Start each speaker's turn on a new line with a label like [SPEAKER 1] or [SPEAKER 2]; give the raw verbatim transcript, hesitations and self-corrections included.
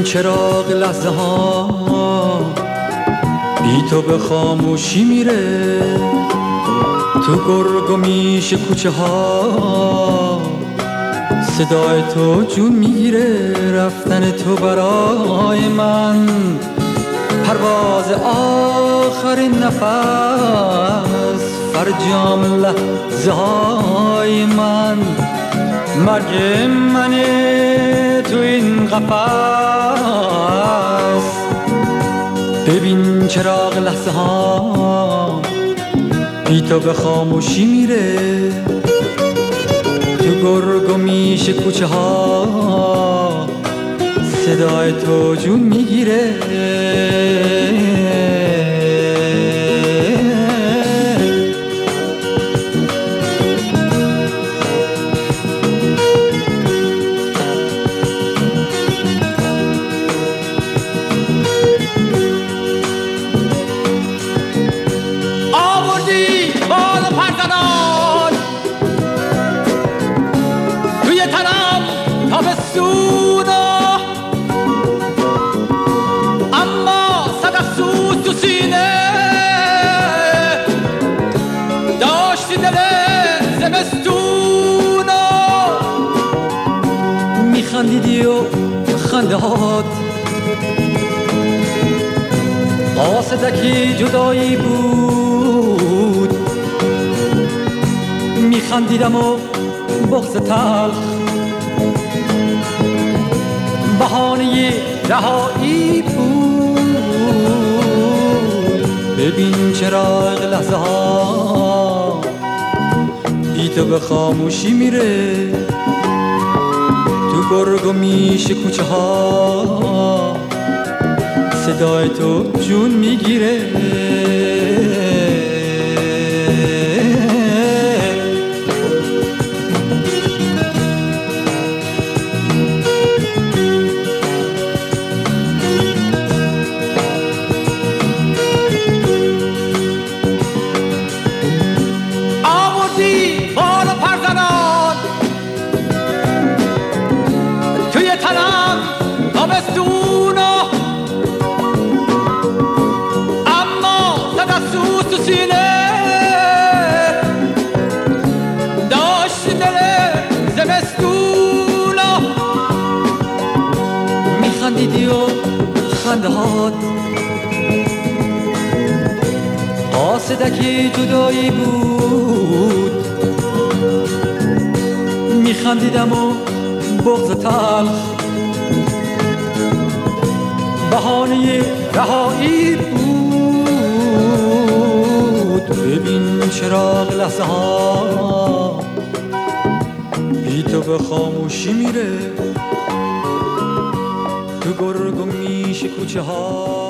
[SPEAKER 1] چراغ لحظه ها بی تو به خاموشی میره، تو گرگ و میش کوچه ها صدای تو جون میگیره. رفتن تو برای من پرواز آخرین نفس، فرجام لحظه های من مرگ منه تو این قفس. ببین چراغ لحظه ها بی تو به خاموشی میره، تو گرگ و میش کوچه ها صدای تو جون میگیره. خندیدی و خندهات قاصدکی جدایی بود، میخندیدم و بغض تلخ بهانه رهایی بود. ببین چراغ لحظه ها بی تو به خاموشی میره، تو گرگ و میش کوچه ها صدای تو جون میگیره.
[SPEAKER 2] آوردی بال و پرزنان توی تنم تابستونا، اما زد از سوز تو سینه داشتی دل زمستونا.
[SPEAKER 1] میخندیدی و خندهات قاصدکی جدایی بود، میخندیدم و بغض تلخ بهانه رهایی بود. ببین چراغ لحظه ها بی تو به خاموشی میره، تو گرگ و میش کوچه ها